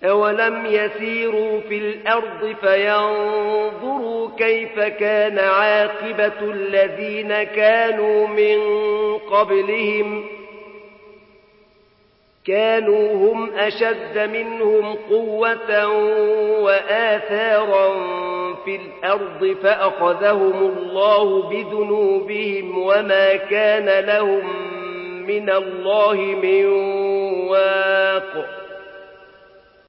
أولم يسيروا في الأرض فينظروا كيف كان عاقبة الذين كانوا من قبلهم كانوا هم أشد منهم قوة وآثارا في الأرض فأخذهم الله بذنوبهم وما كان لهم من الله من واق